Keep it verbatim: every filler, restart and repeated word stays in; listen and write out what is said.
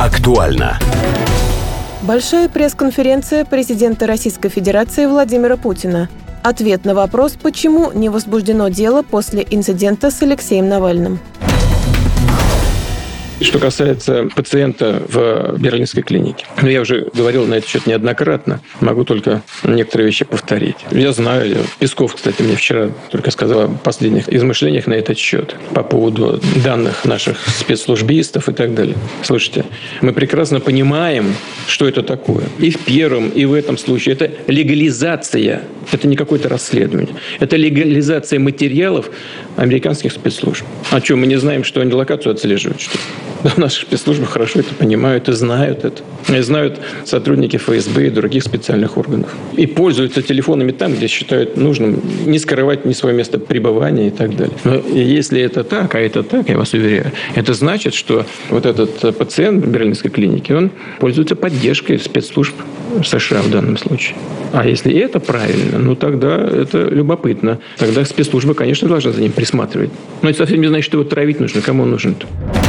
Актуально. Большая пресс-конференция президента Российской Федерации Владимира Путина. Ответ на вопрос, почему не возбуждено дело после инцидента с Алексеем Навальным. Что касается пациента в Берлинской клинике. Ну, я уже говорил на этот счет неоднократно. Могу только некоторые вещи повторить. Я знаю, Песков, кстати, мне вчера только сказал о последних измышлениях на этот счет по поводу данных наших спецслужбистов и так далее. Слушайте, мы прекрасно понимаем, что это такое. И в первом, и в этом случае это легализация. Это не какое-то расследование. Это легализация материалов американских спецслужб. А что, мы не знаем, что они локацию отслеживают, что ли? Наши спецслужбы хорошо это понимают и знают это. И знают сотрудники эф эс бэ и других специальных органов. И пользуются телефонами там, где считают нужным не скрывать ни свое место пребывания и так далее. Но если это так, а это так, я вас уверяю, это значит, что вот этот пациент в Берлинской клинике, он пользуется поддержкой спецслужб США в данном случае. А если это правильно, ну тогда это любопытно. Тогда спецслужбы, конечно, должны за ним присматривать. Но это совсем не значит, что его травить нужно. Кому он нужен-то?